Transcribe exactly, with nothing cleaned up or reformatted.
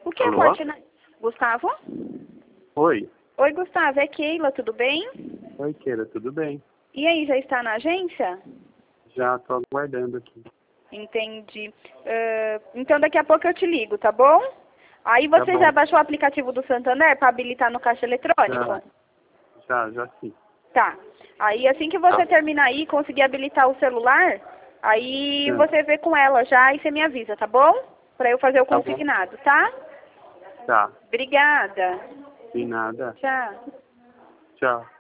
O que é Alô? Fortnite? Gustavo? Oi. Oi, Gustavo, é Keila, tudo bem? Oi, Keila, tudo bem? E aí, já está na agência? Já tô aguardando aqui. Entendi. Uh, então daqui a pouco eu te ligo, tá bom? Aí você Tá bom. já baixou o aplicativo do Santander para habilitar no caixa eletrônico? Já, já, já sim. Tá. Aí assim que você Tá. terminar aí, conseguir habilitar o celular, aí Tá. você vê com ela já e você me avisa, tá bom? Para eu fazer o Tá bom. consignado, tá? Tá. Obrigada. De nada. Tchau. Tchau.